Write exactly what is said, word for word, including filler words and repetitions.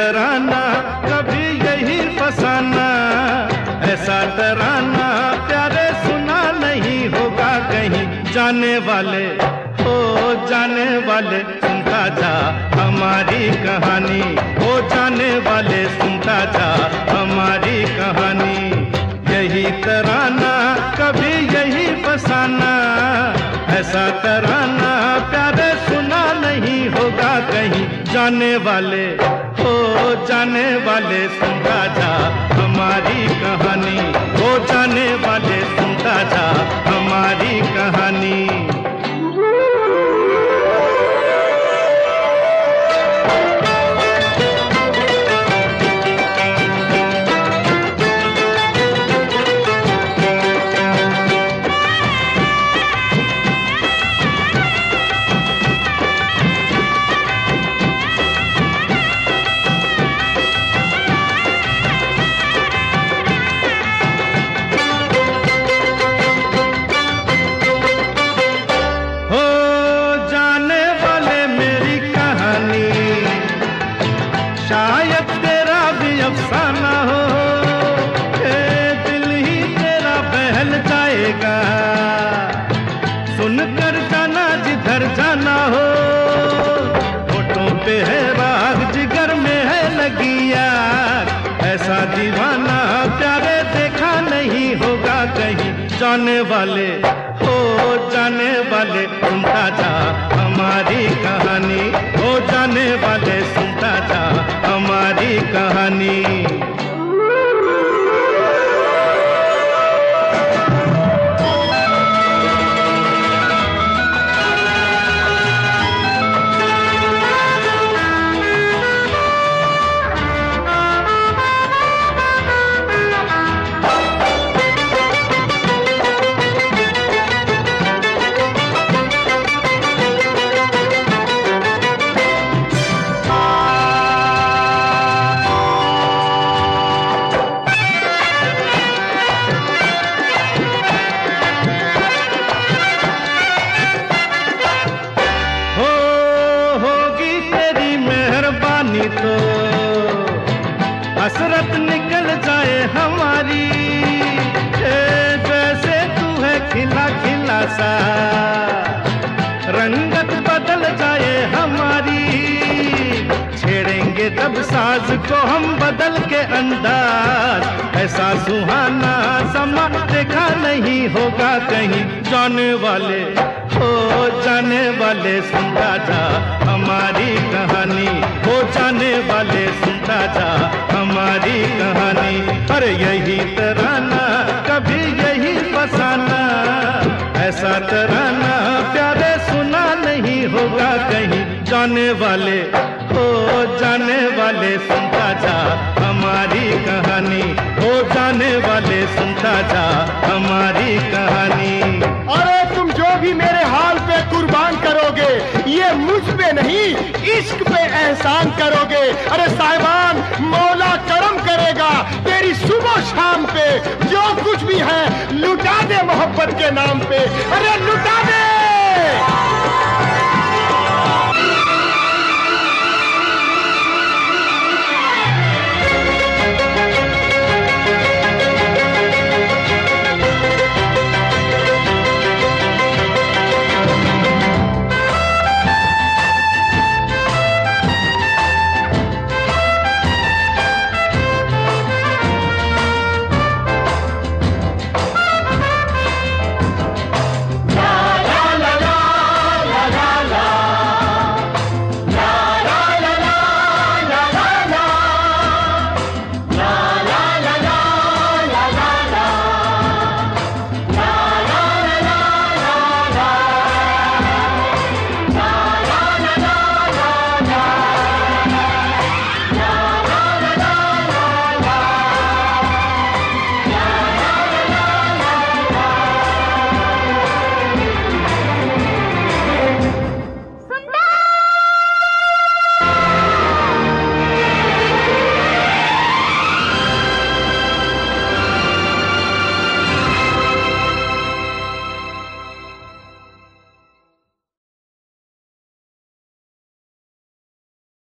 तराना कभी यही फसाना, ऐसा तराना प्यारे सुना नहीं होगा कहीं। जाने वाले हो जाने वाले सुनता जा हमारी कहानी, हो जाने वाले सुनता जा हमारी कहानी। यही तराना कभी यही फसाना, ऐसा तराना प्यारे सुना नहीं होगा कहीं। जाने वाले हो जाने वाले सुनता जा हमारी कहानी, हो जाने वाले सुनता जा हमारी कहानी। शायद तेरा भी अफसाना हो, ए दिल ही तेरा बहल जाएगा, सुनकर जाना जिधर जाना हो। होठों पे है राग जिगर में है लगी आग, ऐसा दीवाना प्यारे देखा नहीं होगा कहीं। जाने वाले हो जाने वाले सुनता जा हमारी कहानी, हो जाने वाले सुनता जा हमारी कहानी। तो हसरत निकल जाए हमारी, जैसे तू है खिला खिला सा, रंगत बदल जाए हमारी। छेड़ेंगे तब साज को हम बदल के अंदाज, ऐसा सुहाना समा देखा नहीं होगा कहीं। जाने वाले हो जाने वाले सुनता जा हमारी कहानी, हो जाने वाले सुनता जा हमारी कहानी। अरे यही तराना कभी यही फसाना, ऐसा तराना प्यारे सुना नहीं होगा कहीं। जाने वाले हो जाने वाले सुनता जा हमारी कहानी, हो जाने वाले सुनता जा हमारी कहानी। अरे तुम जो भी मेरे हाल पे कुर्बान करोगे, ये मुझ पे नहीं इश्क पे एहसान करोगे। अरे साहिबान मौला करम करेगा तेरी सुबह शाम पे, जो कुछ भी है लुटा दे मोहब्बत के नाम पे। अरे लुटा